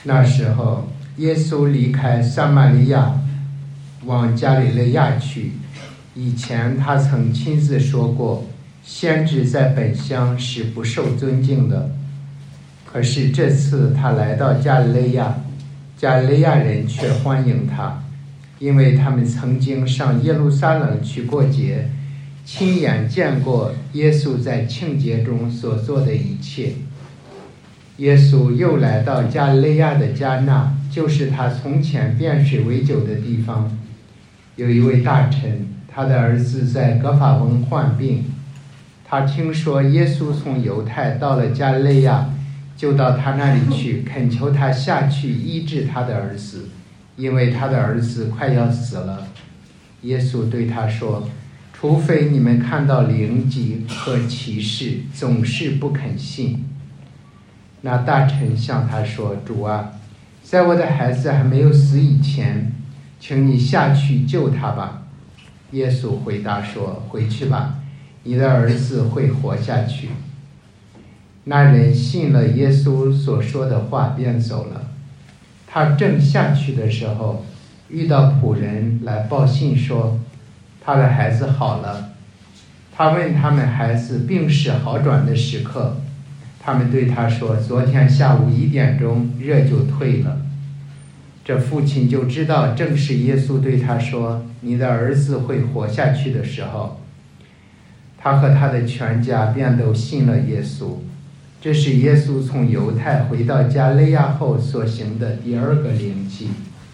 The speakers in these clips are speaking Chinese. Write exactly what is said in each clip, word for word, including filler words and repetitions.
那时候，耶稣离开撒玛利亚，往加利利亚去。以前他曾亲自说过，先知在本乡是不受尊敬的。可是这次他来到加利利亚，加利利亚人却欢迎他，因为他们曾经上耶路撒冷去过节，亲眼见过耶稣在庆节中所做的一切。耶稣又来到加利利亚的迦纳，就是他从前变水为酒的地方。有一位大臣，他的儿子在葛法翁患病，他听说耶稣从犹太到了加利利亚，就到他那里去，恳求他下去医治他的儿子，因为他的儿子快要死了。耶稣对他说，除非你们看到灵迹和奇事，总是不肯信。那大臣向他说，主啊，在我的孩子还没有死以前，请你下去救他吧。耶稣回答说，回去吧，你的儿子会活下去。那人信了耶稣所说的话，便走了。他正下去的时候，遇到仆人来报信说，他的孩子好了。他问他们孩子病势好转的时刻，他们对他说，昨天下午一点钟热就退了。这父亲就知道正是耶稣对他说，你的儿子会活下去的时候。他和他的全家便都信了耶稣。这是耶稣从犹太回到加利亚后所行的第二个灵迹。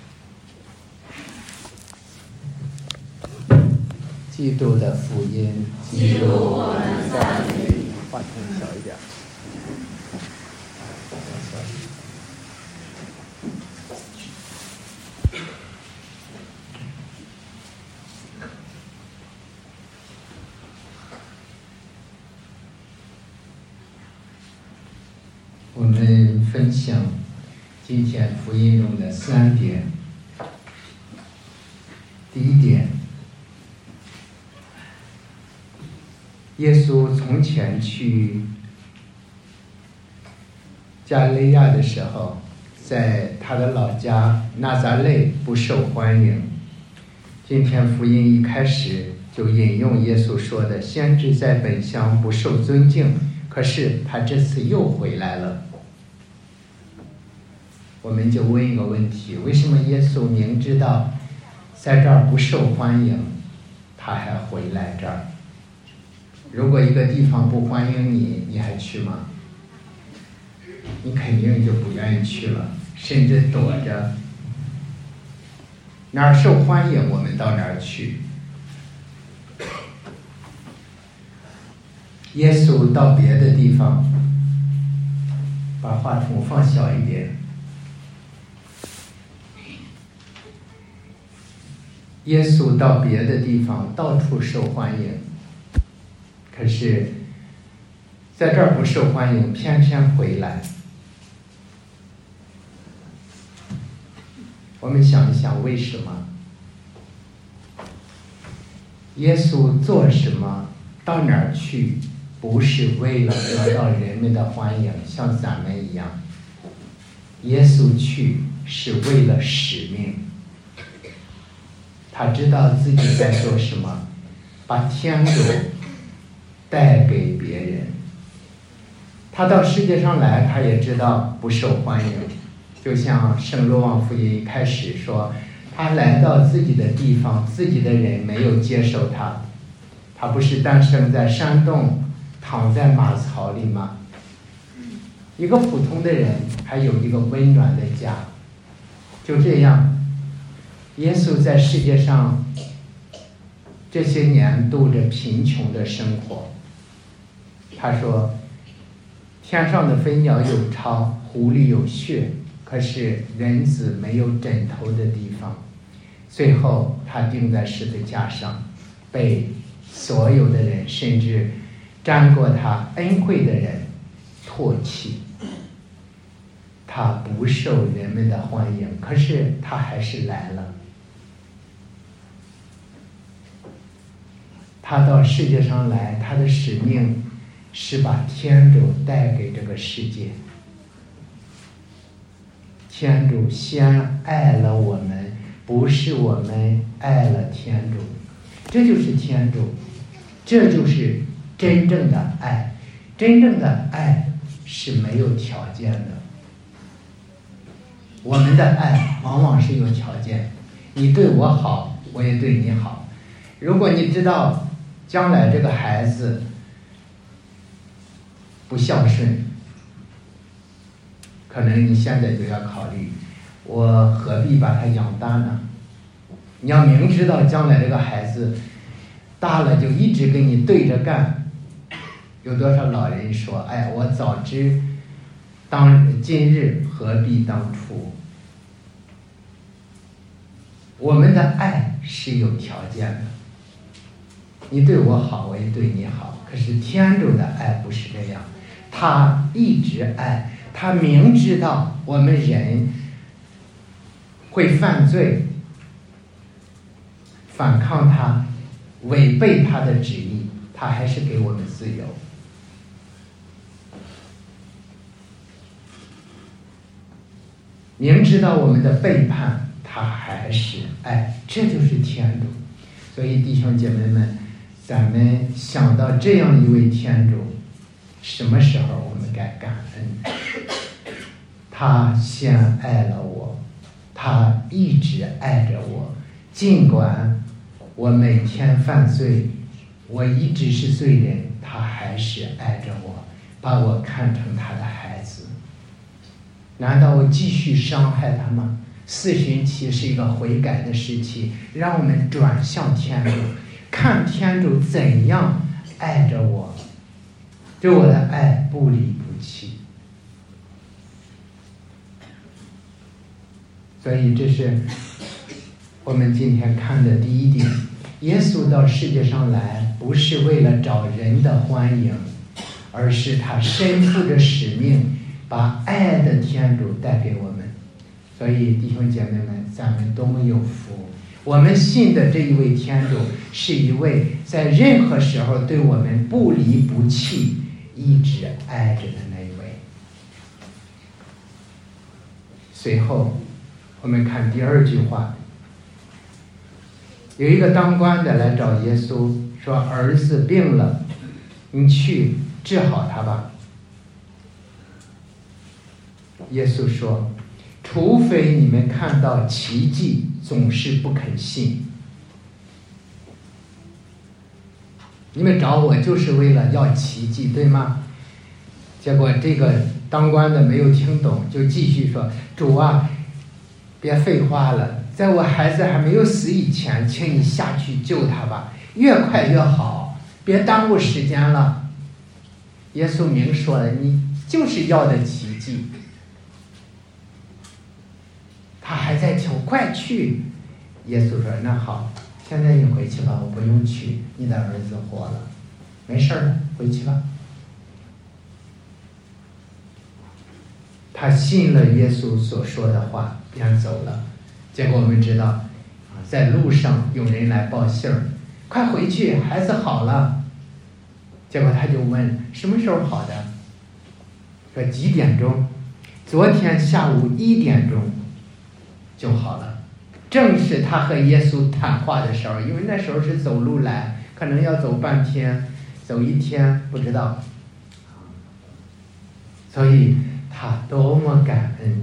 基督的福音。 基督，我们赞美你。 话筒小一点。我们分享今天福音中的三点。第一点，耶稣从前去加利亚的时候，在他的老家拿撒勒不受欢迎。今天福音一开始就引用耶稣说的，先知在本乡不受尊敬，可是他这次又回来了。我们就问一个问题，为什么耶稣明知道在这儿不受欢迎，他还回来这儿？如果一个地方不欢迎你，你还去吗？你肯定就不愿意去了，甚至躲着。哪儿受欢迎，我们到哪儿去。耶稣到别的地方，把话筒放小一点。耶稣到别的地方到处受欢迎，可是在这儿不受欢迎，偏偏回来。我们想一想，为什么？耶稣做什么，到哪儿去，不是为了得到人们的欢迎，像咱们一样。耶稣去是为了使命。他知道自己在做什么，把天国带给别人。他到世界上来，他也知道不受欢迎，就像圣若望福音一开始说，他来到自己的地方，自己的人没有接受他。他不是诞生在山洞，躺在马槽里吗？一个普通的人还有一个温暖的家。就这样，耶稣在世界上这些年度着贫穷的生活。他说，天上的飞鸟有巢，狐狸有穴，可是人子没有枕头的地方。最后他钉在十字架上，被所有的人，甚至沾过他恩惠的人唾弃。他不受人们的欢迎，可是他还是来了。他到世界上来，他的使命是把天主带给这个世界。 天主先爱了我们，不是我们爱了天主。这就是天主，这就是真正的爱。真正的爱是没有条件的。我们的爱往往是有条件，你对我好，我也对你好。如果你知道将来这个孩子不孝顺，可能你现在就要考虑，我何必把他养大呢？你要明知道将来这个孩子大了就一直跟你对着干，有多少老人说，哎，我早知当今日何必当初。我们的爱是有条件的，你对我好，我也对你好。可是天主的爱不是这样，他一直爱，他明知道我们人会犯罪，反抗他，违背他的旨意，他还是给我们自由。明知道我们的背叛，他还是爱，这就是天主。所以弟兄姐妹们，咱们想到这样一位天主，什么时候我们该感恩？他先爱了我，他一直爱着我，尽管我每天犯罪，我一直是罪人，他还是爱着我，把我看成他的孩子。难道我继续伤害他吗？四旬期是一个悔改的时期，让我们转向天主，看天主怎样爱着我，对我的爱不离不弃。所以这是我们今天看的第一点，耶稣到世界上来不是为了找人的欢迎，而是他身负着使命，把爱的天主带给我们。所以弟兄姐妹们，咱们多么有福，我们信的这一位天主是一位在任何时候对我们不离不弃，一直爱着的那一位。随后我们看第二句话，有一个当官的来找耶稣说，儿子病了，你去治好他吧。耶稣说，除非你们看到奇迹，总是不肯信。你们找我就是为了要奇迹，对吗？结果这个当官的没有听懂，就继续说，主啊，别废话了，在我孩子还没有死以前，请你下去救他吧，越快越好，别耽误时间了。耶稣明说了，你就是要的奇迹。他还在求，快去。耶稣说，那好，现在你回去吧，我不用去，你的儿子活了，没事了，回去吧。他信了耶稣所说的话，便走了。结果我们知道，在路上有人来报信儿，快回去，孩子好了。结果他就问，什么时候好的？说几点钟？昨天下午一点钟就好了。正是他和耶稣谈话的时候，因为那时候是走路来，可能要走半天，走一天，不知道。所以他多么感恩。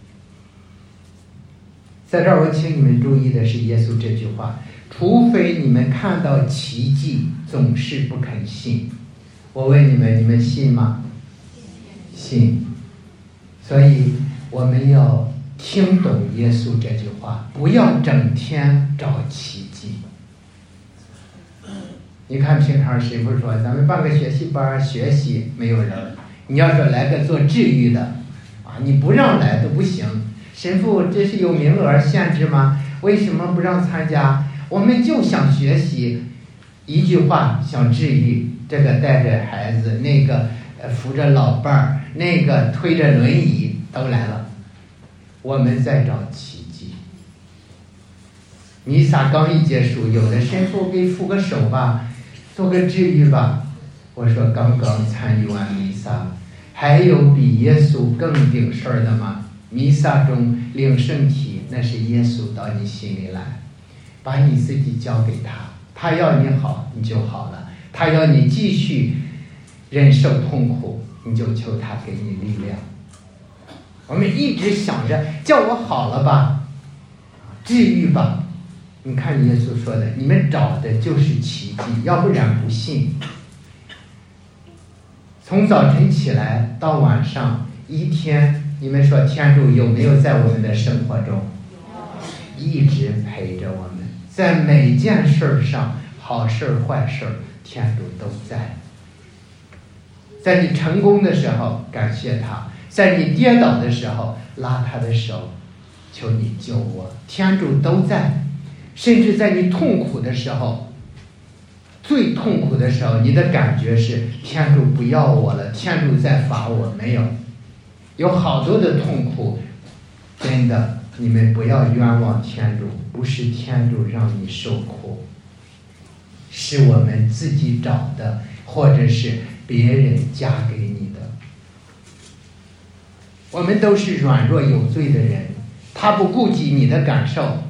在这儿我请你们注意的是耶稣这句话，除非你们看到奇迹，总是不肯信。我问你们，你们信吗？信。所以我们要听懂耶稣这句话，不要整天找奇迹。你看平常神父说咱们办个学习班学习，没有人。你要说来个做治愈的啊，你不让来都不行。神父这是有名额限制吗？为什么不让参加？我们就想学习，一句话想治愈，这个带着孩子，那个扶着老伴儿，那个推着轮椅都来了。我们在找奇迹。弥撒刚一结束，有的神父给扶个手吧，做个治愈吧。我说刚刚参与完弥撒，还有比耶稣更顶事儿的吗？ 弥撒中领圣体，那是耶稣到你心里来，把你自己交给他，他要你好你就好了，他要你继续忍受痛苦，你就求他给你力量。我们一直想着叫我好了吧，治愈吧，你看耶稣说的，你们找的就是奇迹，要不然不信。从早晨起来到晚上一天，你们说天主有没有在我们的生活中一直陪着我们？在每件事上，好事坏事，天主都在。在你成功的时候感谢他，在你跌倒的时候拉他的手，求你救我，天主都在。甚至在你痛苦的时候，最痛苦的时候，你的感觉是天主不要我了，天主在罚我。没有，有好多的痛苦，真的，你们不要冤枉天主，不是天主让你受苦，是我们自己找的，或者是别人加给你的。我们都是软弱有罪的人，他不顾及你的感受，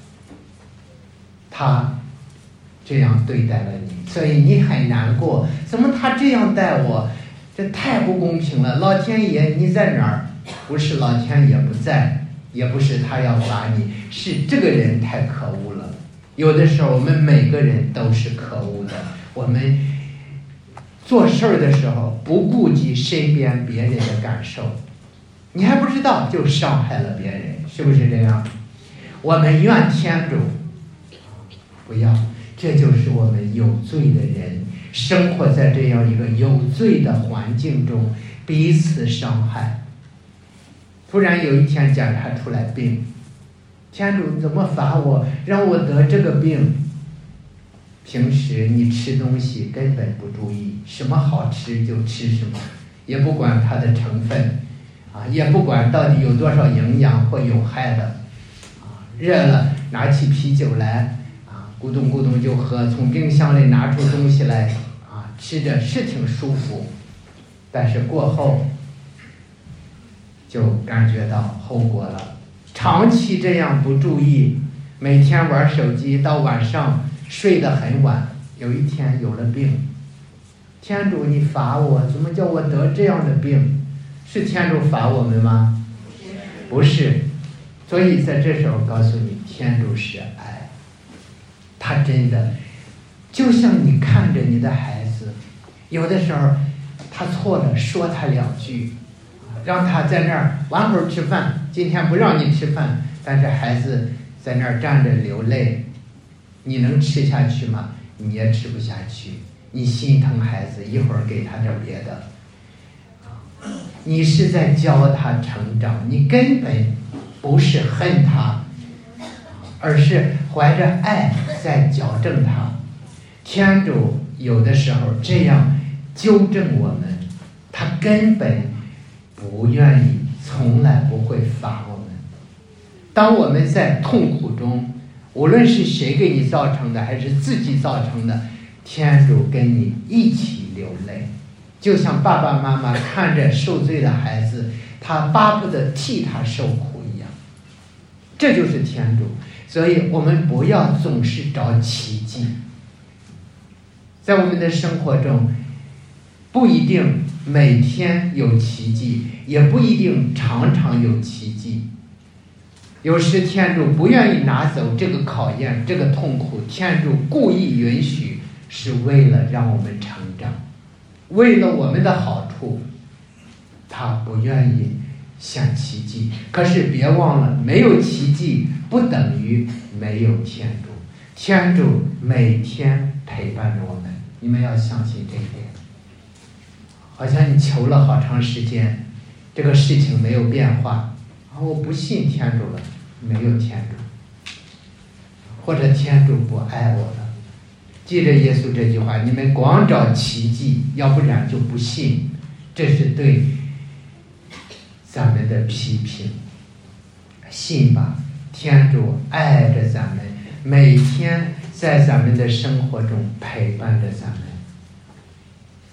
他这样对待了你，所以你很难过，怎么他这样待我，这太不公平了。老天爷你在哪儿？不是老天爷不在，也不是他要罚你，是这个人太可恶了。有的时候我们每个人都是可恶的，我们做事儿的时候不顾及身边别人的感受，你还不知道就伤害了别人，是不是这样？我们怨天主不要，这就是我们有罪的人生活在这样一个有罪的环境中，彼此伤害。突然有一天检查出来病，天主怎么罚我，让我得这个病？平时你吃东西根本不注意，什么好吃就吃什么，也不管它的成分啊，也不管到底有多少营养或有害的啊。热了拿起啤酒来啊，咕咚咕咚就喝，从冰箱里拿出东西来啊，吃着是挺舒服，但是过后就感觉到后果了。长期这样不注意，每天玩手机到晚上睡得很晚，有一天有了病，天主你罚我，怎么叫我得这样的病？是天主罚我们吗？不是。所以在这时候告诉你，天主是爱，他真的就像你看着你的孩子，有的时候他错了说他两句，让他在那儿玩会儿吃饭，今天不让你吃饭，但是孩子在那儿站着流泪，你能吃下去吗？你也吃不下去，你心疼孩子，一会儿给他点别的，你是在教他成长，你根本不是恨他，而是怀着爱在矫正他。天主有的时候这样纠正我们，他根本不愿意，从来不会罚我们。当我们在痛苦中，无论是谁给你造成的还是自己造成的，天主跟你一起流泪，就像爸爸妈妈看着受罪的孩子，他巴不得替他受苦一样，这就是天主。所以我们不要总是找奇迹，在我们的生活中不一定每天有奇迹，也不一定常常有奇迹。有时天主不愿意拿走这个考验，这个痛苦，天主故意允许，是为了让我们成长，为了我们的好处，他不愿意想奇迹。可是别忘了，没有奇迹不等于没有天主，天主每天陪伴着我们，你们要相信这一点。好像你求了好长时间，这个事情没有变化，啊，我不信天主了，没有天主，或者天主不爱我了。记着耶稣这句话，你们光找奇迹，要不然就不信，这是对咱们的批评。信吧，天主爱着咱们，每天在咱们的生活中陪伴着咱们，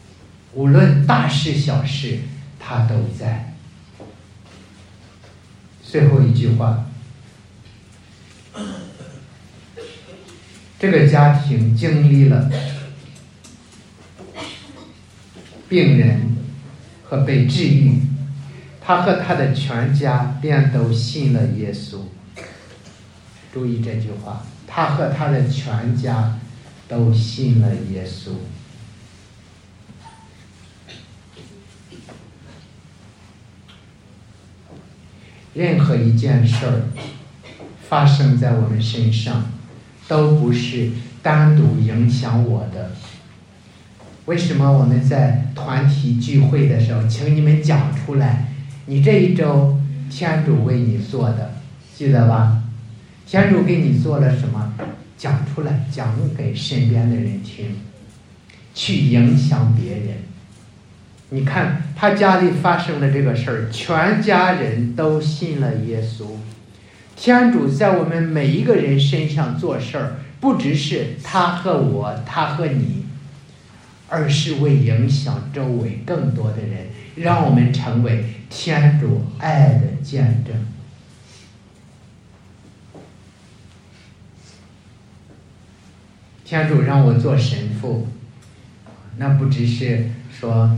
无论大事小事他都在。 最后一句话，这个家庭经历了病人和被治愈，他和他的全家便都信了耶稣。注意这句话，他和他的全家都信了耶稣。任何一件事儿发生在我们身上，都不是单独影响我的。为什么我们在团体聚会的时候，请你们讲出来，你这一周天主为你做的，记得吧？天主给你做了什么？讲出来，讲给身边的人听，去影响别人。你看他家里发生了这个事儿，全家人都信了耶稣。天主在我们每一个人身上做事儿，不只是他和我，他和你，而是为影响周围更多的人，让我们成为天主爱的见证。天主让我做神父，那不只是说啊，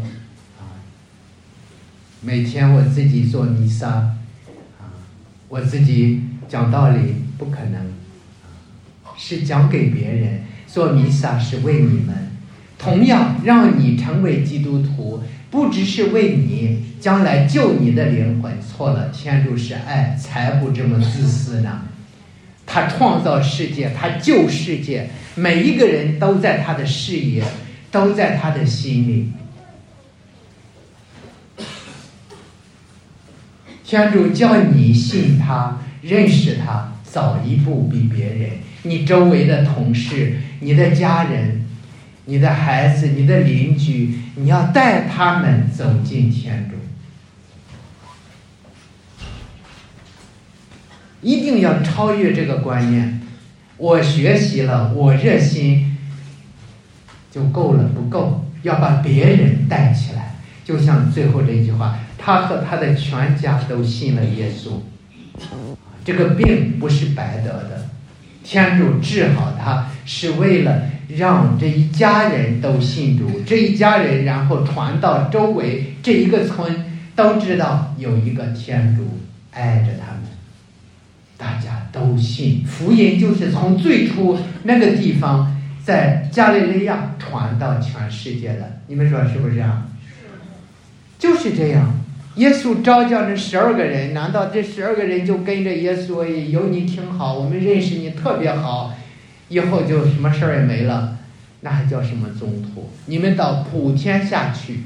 每天我自己做弥撒啊，我自己讲道理，不可能，是讲给别人。做弥撒是为你们，同样让你成为基督徒，不只是为你将来救你的灵魂。错了，天主是爱，才不这么自私呢。他创造世界，他救世界，每一个人都在他的视野，都在他的心里。天主叫你信他，认识他，早一步比别人。你周围的同事、你的家人、你的孩子、你的邻居，你要带他们走进天主。一定要超越这个观念，我学习了，我热心就够了，不够，要把别人带起来。就像最后这句话，他和他的全家都信了耶稣。这个病不是白得的，天主治好他是为了让这一家人都信主，这一家人然后传到周围，这一个村都知道有一个天主爱着他们，大家都信。福音就是从最初那个地方在加利利亚传到全世界的，你们说是不是这样？就是这样。耶稣召叫这十二个人，难道这十二个人就跟着耶稣？有你挺好，我们认识你特别好，以后就什么事儿也没了，那还叫什么宗徒？你们到普天下去，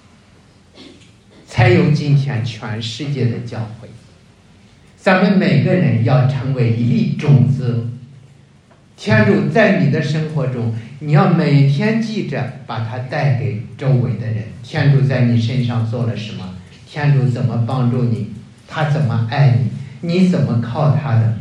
才有今天全世界的教会。咱们每个人要成为一粒种子，天主在你的生活中，你要每天记着把它带给周围的人。天主在你身上做了什么？天主怎么帮助你？他怎么爱你？你怎么靠他的？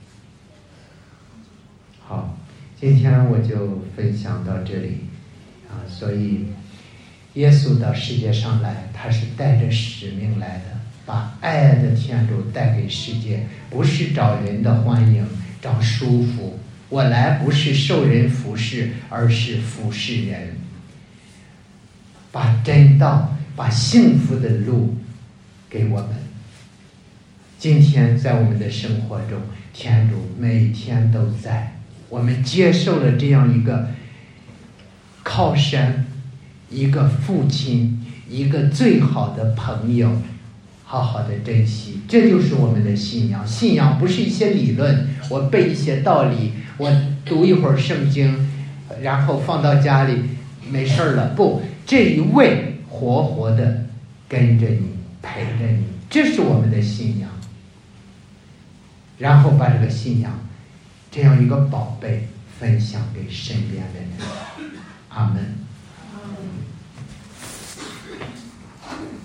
好，今天我就分享到这里啊。所以耶稣到世界上来，他是带着使命来的，把爱的天主带给世界，不是找人的欢迎，找舒服。我来不是受人服侍，而是服侍人，把真道，把幸福的路给我们。今天在我们的生活中，天主每天都在，我们接受了这样一个靠山，一个父亲，一个最好的朋友，好好的珍惜。这就是我们的信仰。信仰不是一些理论，我背一些道理，我读一会儿圣经，然后放到家里没事了。不，这一位活活的跟着你，陪着你，这是我们的信仰。然后把这个信仰这样一个宝贝分享给身边的人。阿们。